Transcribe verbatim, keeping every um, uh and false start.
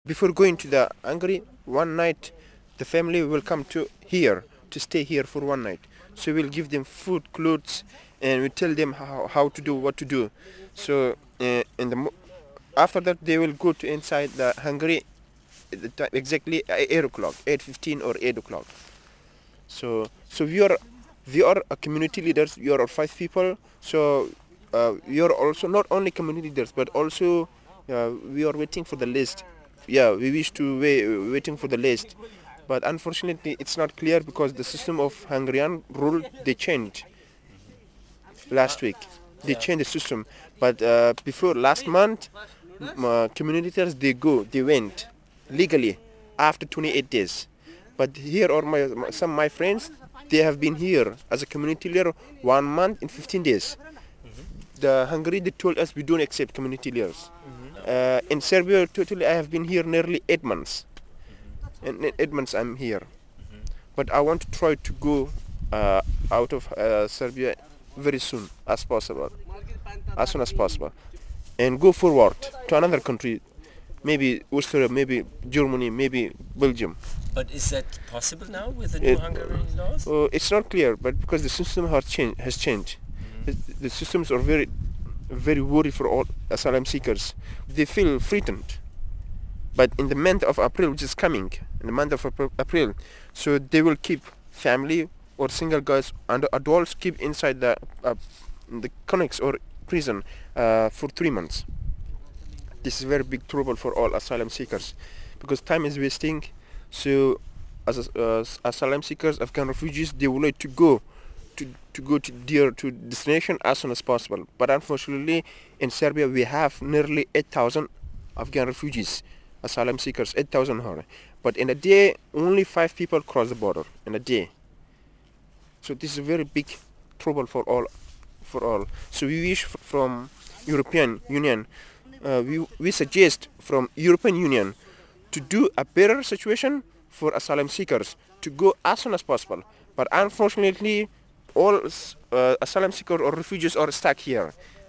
before going to the Hungary, one night the family will come to here to stay here for one night. So we'll give them food, clothes, and we tell them how, how to do, what to do. So uh, in the mo- after that they will go to inside the Hungary at the time, exactly eight o'clock, eight fifteen or eight o'clock. So so we are we are a community leaders. We are five people. So uh, we are also not only community leaders, but also uh, we are waiting for the list. Yeah, we wish to wait, waiting for the list, but unfortunately it's not clear because the system of Hungarian rule they changed last week. They changed the system, but uh, before last month, m- uh, community leaders they go, they went legally after twenty-eight days. But here are my, my some of my friends. They have been here as a community leader one month in fifteen days. The Hungary they told us we don't accept community leaders. Uh, in Serbia, totally, I have been here nearly eight months. And in eight months I'm here. But I want to try to go uh, out of uh, Serbia very soon as possible, as soon as possible, and go forward to another country, maybe Austria, maybe Germany, maybe Belgium. But is that possible now with the new It, Hungarian laws? uh, it's not clear, but because the system has changed, has changed. The, the systems are very, very worried for all asylum seekers. They feel threatened. But in the month of April, which is coming, in the month of April, April, so they will keep family or single guys and adults keep inside the uh, the connex or prison uh, for three months. This is very big trouble for all asylum seekers because time is wasting. So as uh, asylum seekers, Afghan refugees, they would like to go to, to go to their to destination as soon as possible. But unfortunately, in Serbia, we have nearly eight thousand Afghan refugees, asylum seekers, eight thousand. But in a day, only five people cross the border in a day. So this is a very big trouble for all, for all. So we wish f- from European Union, uh, we we suggest from European Union to do a better situation for asylum seekers to go as soon as possible. But unfortunately, all uh, asylum seekers or refugees are stuck here.